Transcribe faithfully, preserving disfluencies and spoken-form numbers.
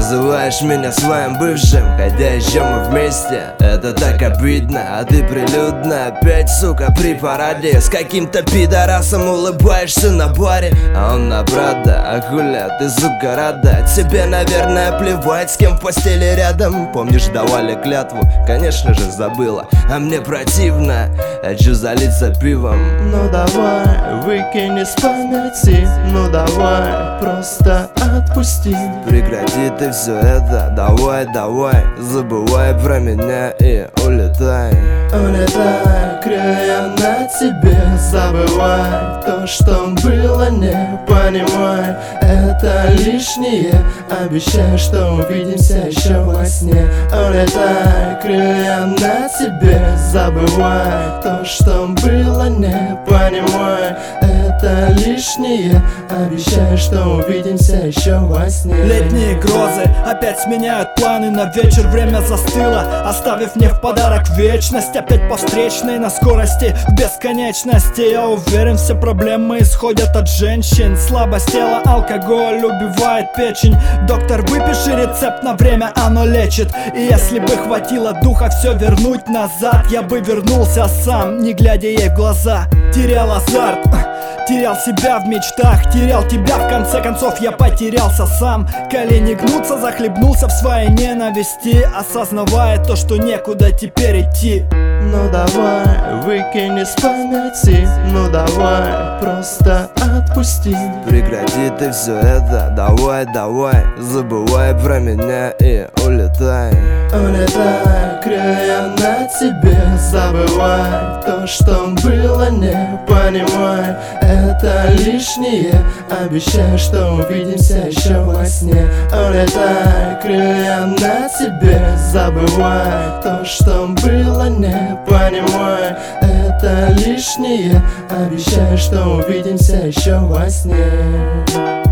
называешь меня своим бывшим, хотя еще мы вместе. Это так обидно, а ты прилюдно опять, сука, при параде с каким-то пидорасом улыбаешься на баре. А он на брата, а хуля, ты, сука, рада. Тебе, наверное, плевать, с кем в постели рядом. Помнишь, давали клятву? Конечно же забыла. А мне противно, хочу залиться пивом. Ну давай, выкинь из памяти. Ну давай, просто отпусти. Прекрати ты все это, давай, давай. Забывай про меня и улетай. Улетай, края на тебе. Забывай то, что было, не понимай. Это лишнее, обещаю, что увидимся еще во сне. Улетай, края на тебе. Забывай то, что было, не понимай. Это лишнее, обещаю, что увидимся еще во сне. Летние грозы опять сменяют планы на вечер. Время застыло, оставив мне в подарок вечность. Опять по встречной на скорости в бесконечности. Я уверен, все проблемы исходят от женщин. Слабость тела, алкоголь убивает печень. Доктор, выпиши рецепт на время, оно лечит. И если бы хватило духа все вернуть назад, я бы вернулся сам, не глядя ей в глаза. Терял азарт, терял себя в мечтах, терял тебя, в конце концов я потерялся сам. Колени гнутся, захлебнулся в своей ненависти, осознавая то, что некуда теперь идти. Ну давай, выкинь из памяти. Ну давай, просто отпусти. Прекрати ты все это, давай, давай. Забывай про меня и улетай. Улетай, края на тебе. Забывай то, что было, не понимай. Это лишнее, обещаю, что увидимся еще во сне. Улетай, края на тебе. Забывай то, что было, не понимай. Это лишнее, обещаю, что увидимся еще во сне.